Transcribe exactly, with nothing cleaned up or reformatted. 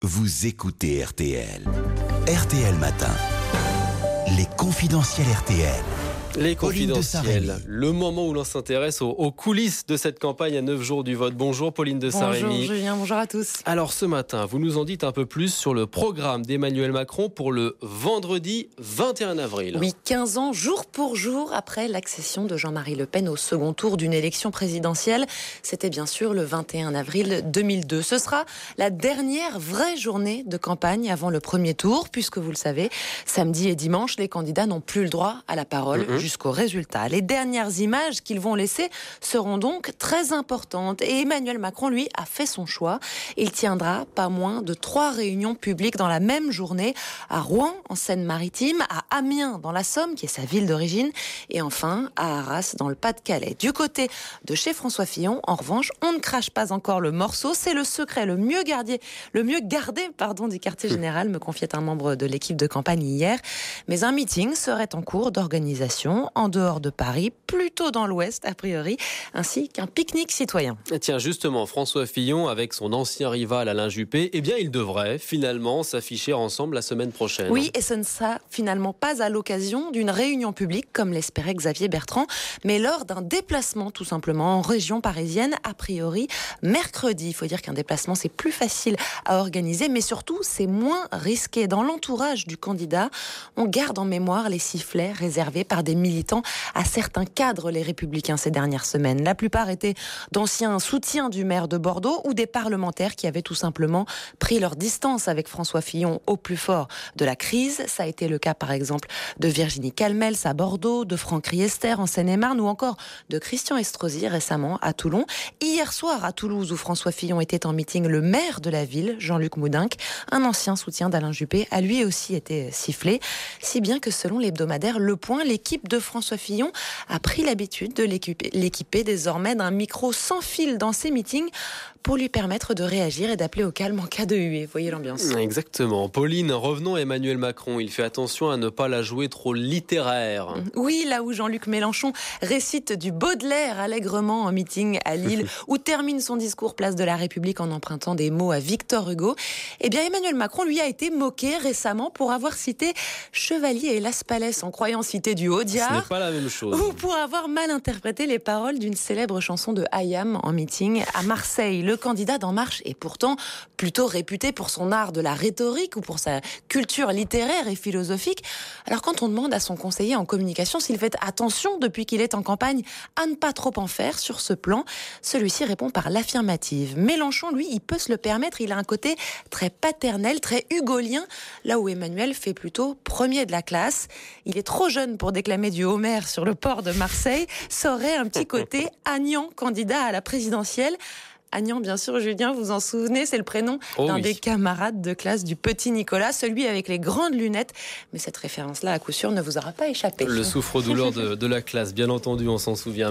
Vous écoutez R T L. R T L Matin. Les confidentiels R T L. Les Pauline de confidentiels, Saint-Rémy. le moment où l'on s'intéresse aux, aux coulisses de cette campagne à neuf jours du vote. Bonjour Pauline de Saint-Rémy. Bonjour Julien, bonjour à tous. Alors ce matin, vous nous en dites un peu plus sur le programme d'Emmanuel Macron pour le vendredi vingt et un avril. Oui, quinze ans, jour pour jour, après l'accession de Jean-Marie Le Pen au second tour d'une élection présidentielle. C'était bien sûr le vingt et un avril deux mille deux. Ce sera la dernière vraie journée de campagne avant le premier tour, puisque vous le savez, samedi et dimanche, les candidats n'ont plus le droit à la parole mm-hmm. jusqu'au résultat. Les dernières images qu'ils vont laisser seront donc très importantes. Et Emmanuel Macron, lui, a fait son choix. Il tiendra pas moins de trois réunions publiques dans la même journée, à Rouen, en Seine-Maritime, à Amiens, dans la Somme, qui est sa ville d'origine, et enfin à Arras, dans le Pas-de-Calais. Du côté de chez François Fillon, en revanche, on ne crache pas encore le morceau. C'est le secret le mieux gardé, le mieux gardé pardon, du quartier général, me confiait un membre de l'équipe de campagne hier. Mais un meeting serait en cours d'organisation en dehors de Paris, plutôt dans l'ouest a priori, ainsi qu'un pique-nique citoyen. Et tiens, justement, François Fillon avec son ancien rival Alain Juppé, eh bien, ils devraient finalement s'afficher ensemble la semaine prochaine. Oui, et ce ne sera finalement pas à l'occasion d'une réunion publique, comme l'espérait Xavier Bertrand, mais lors d'un déplacement tout simplement en région parisienne, a priori mercredi. Il faut dire qu'un déplacement, c'est plus facile à organiser, mais surtout, c'est moins risqué. Dans l'entourage du candidat, on garde en mémoire les sifflets réservés par des militants à certains cadres, les Républicains, ces dernières semaines. La plupart étaient d'anciens soutiens du maire de Bordeaux ou des parlementaires qui avaient tout simplement pris leur distance avec François Fillon au plus fort de la crise. Ça a été le cas, par exemple, de Virginie Calmels à Bordeaux, de Franck Riester en Seine-et-Marne ou encore de Christian Estrosi récemment à Toulon. Hier soir à Toulouse, où François Fillon était en meeting, le maire de la ville, Jean-Luc Moudenc, un ancien soutien d'Alain Juppé, a lui aussi été sifflé. Si bien que selon l'hebdomadaire Le Point, l'équipe de François Fillon a pris l'habitude de l'équiper, l'équiper désormais d'un micro sans fil dans ses meetings pour lui permettre de réagir et d'appeler au calme en cas de huée. Voyez l'ambiance. Exactement. Pauline, revenons à Emmanuel Macron. Il fait attention à ne pas la jouer trop littéraire. Oui, là où Jean-Luc Mélenchon récite du Baudelaire allègrement en meeting à Lille ou termine son discours place de la République en empruntant des mots à Victor Hugo, eh bien Emmanuel Macron lui a été moqué récemment pour avoir cité Chevalier et Las Palais en croyant citer du Audiard. Ce n'est pas la même chose. Ou pour avoir mal interprété les paroles d'une célèbre chanson de Hayam en meeting à Marseille. Le candidat d'En Marche est pourtant plutôt réputé pour son art de la rhétorique ou pour sa culture littéraire et philosophique. Alors quand on demande à son conseiller en communication s'il fait attention depuis qu'il est en campagne à ne pas trop en faire sur ce plan, celui-ci répond par l'affirmative. Mélenchon, lui, il peut se le permettre, il a un côté très paternel, très hugolien, là où Emmanuel fait plutôt premier de la classe. Il est trop jeune pour déclamer du Homère sur le port de Marseille, ça aurait un petit côté Agnan, candidat à la présidentielle. Agnan, bien sûr, Julien, vous en souvenez, c'est le prénom oh d'un oui. des camarades de classe du petit Nicolas, celui avec les grandes lunettes. Mais cette référence-là, à coup sûr, ne vous aura pas échappé. Le souffre-douleur de, de la classe, bien entendu, on s'en souvient.